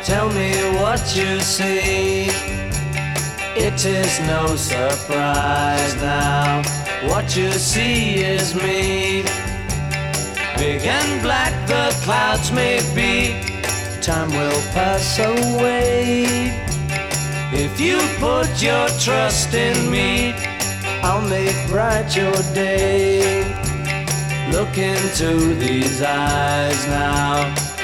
Tell me what you see. It is no surprise now. What you see is me. Big and black the clouds may be. Time will pass away. If you put your trust in me, I'll make bright your day. Look into these eyes now.